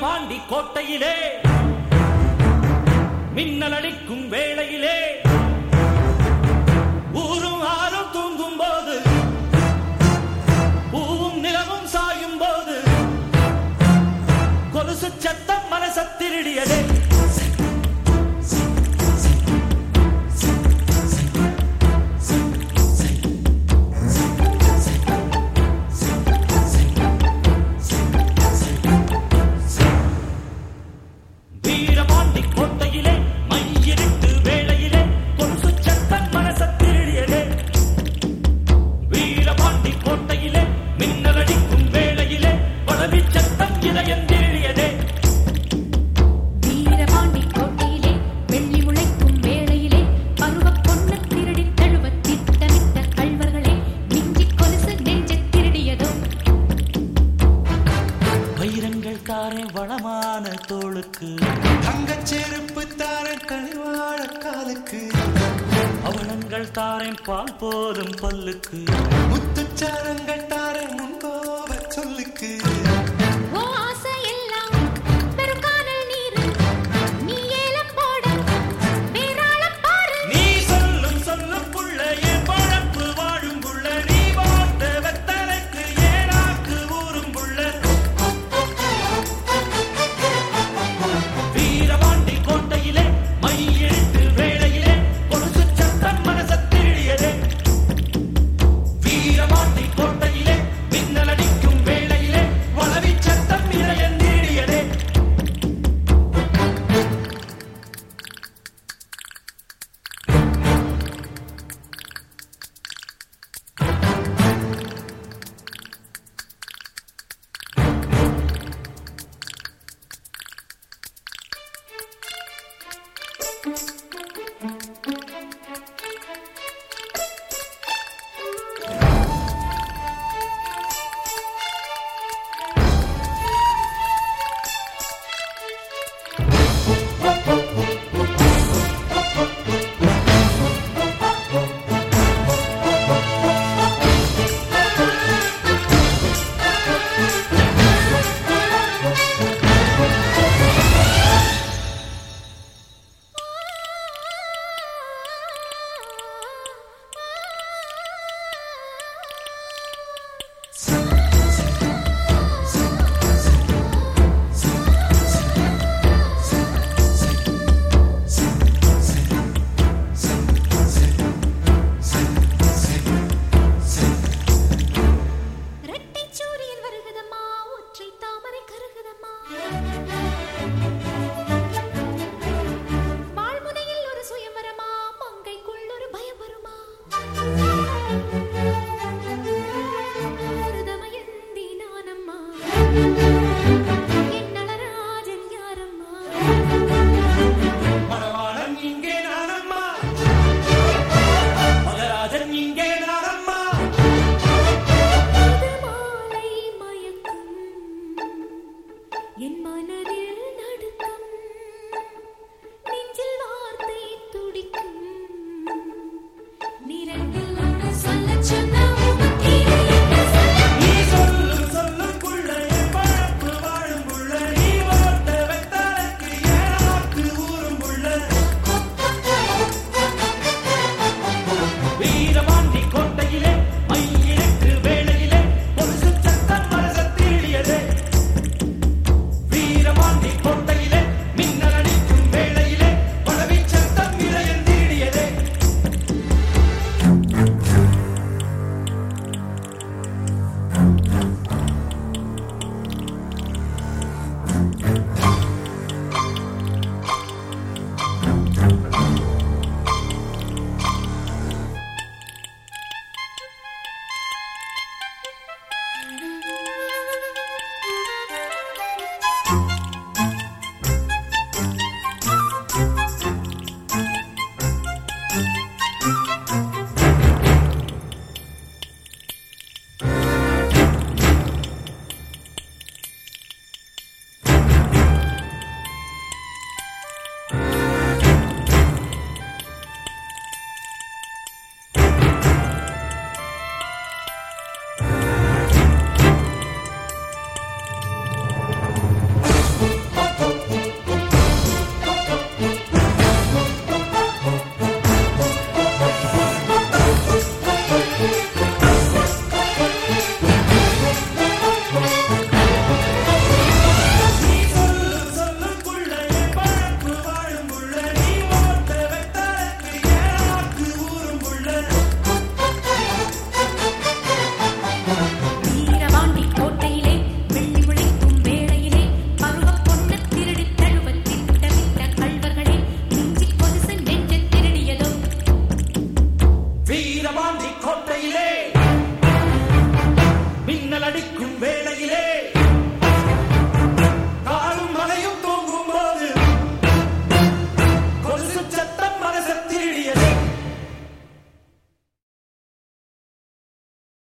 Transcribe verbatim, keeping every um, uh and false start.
வீரபாண்டி கோட்டையிலே மின்னல் அடிக்கும் வேளையிலே ஊரும் ஆறும் தூங்கும் போது பூவும் நிலவும் சாயும் போது கொலுசு சத்தம் மனச திருடியதே. வீரபாண்டி கோட்டையிலே மையிருட்டு வேளையிலே கொலுசு சத்தம் மனச திருடியதே. வீரபாண்டி கோட்டையிலே மின்னல் அடிக்கும் வேளையிலே பலவி சத்தம் இதயம் தேடியதே. வீரபாண்டி கோட்டையிலே வெள்ளி முளைக்கும் வேளையிலே பருவ பொண்ணு திருடி தழுவ திட்டமிட்ட கள்வர்களே மிஞ்சி கொலுசு நெஞ்ச திருடியதோ. வைரங்கள் தாரே வளமான தோளுக்கு தங்கச் செருப்பு தாரன் கனிவாழ காலுக்கு அவலங்கள் தாரேன் பால் போதும் பல்லுக்கு முத்துச்சாரங்கள் தாரன் முன்கோப சொல்லுக்கு ஓ ஆசை எல்லாம் பெரும் கானல் நீர் நீ ஏலம் போட வேறாளம் பாரு. நீ சொல்லும் சொல்லும் புள்ள என் பழப்பு வாழும் புள்ள நீ வாழ்ந்த வெத்தலைக்கு ஏனாக்கு ஊரும் புள்ள. வீரபாண்டி கோட்டையிலே மையிட்டு வேளையிலே கொலுசு சத்தம் மனச திருடியதே. வீரபாண்டி கோட்டையிலே மின்னல் அடிக்கும் வேளையிலே வளவி சத்தம் இதயம் தேடியதே. ரெட்டை சூரியன் வருகுதம்மா ஒற்றை தாமரை கருகுதம்மா. வாழ்முனையில் ஒரு சுயம்பரமா மங்கைக்குள் ஒரு பயம் வருமா. ஒரு தமயந்தி நானம்மா என்னளராஜன் யாரம்மா. மணவாளன் இங்கே நானம்மா மகராஜன் இங்கே நானம்மா. இது மாலை மயக்கம் என் மனதில் நடுக்கம் நெஞ்சில் வார்த்தை துடிக்கும் நிறத்தில் ஒன்று சொல்லச் சொன்னா உமக்கீழே என்ன சொல்ல. நீ சொல்லும் சொல்லும் புள்ள என் பழப்பு வாழும் புள்ள நீ வாழ்ந்த வெத்தலைக்கு ஏனாக்கு ஊரும் புள்ள. வீரபாண்டி கோட்டையிலே மையிட்டு வேளையிலே கொலுசு சத்தம் மனச திருடியதே. வீர அடிக்கும் வேளையிலே